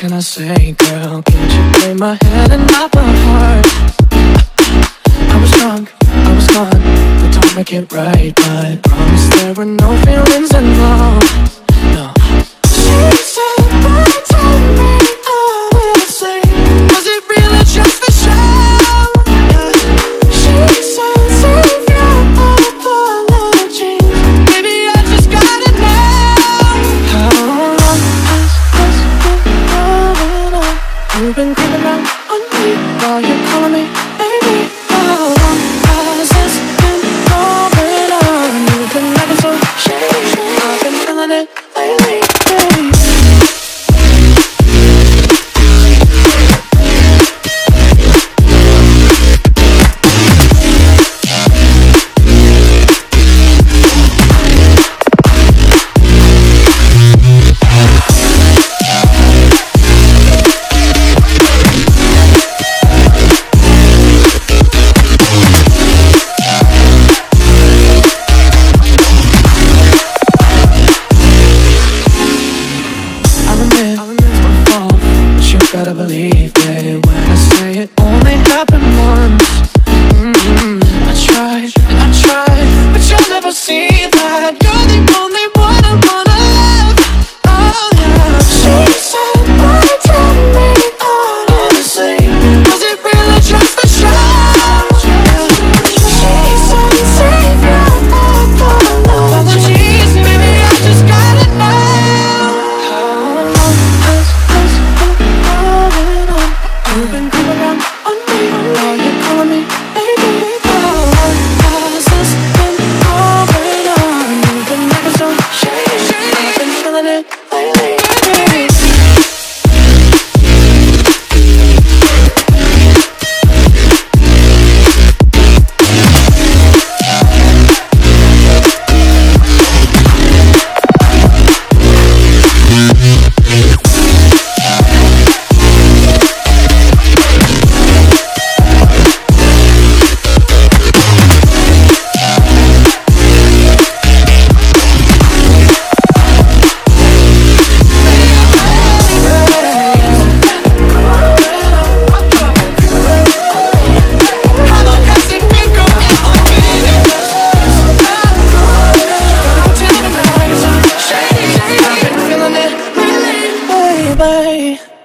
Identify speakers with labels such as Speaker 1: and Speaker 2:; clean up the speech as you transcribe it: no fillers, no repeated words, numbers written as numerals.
Speaker 1: can I say, girl? Can't you play my head and not my heart? I was drunk, I was gone, but don't make it right. But promise there were no feelings involved. No. She said, but tell me all the same. Was it really just for show? She said, save your apologies. Maybe I just gotta know. How long has this been going on? You've been creeping around on me while you're calling me baby. How long has this been going on? You've been acting so shady. I've been feeling it lately, baby. Gotta believe it when I say it only happened once. I tried, but you'll never see that. You're the only one I wanna love. Oh yeah. She said, boy, tell me honestly, was it really just for show? She said, save your apologies. Baby, I just gotta know. How long has this been going on? You've been creeping around on me while you're calling me baby. How long has this been going on? You've been acting so shady. I've been feeling it lately, baby. I've been feeling it lately, baby.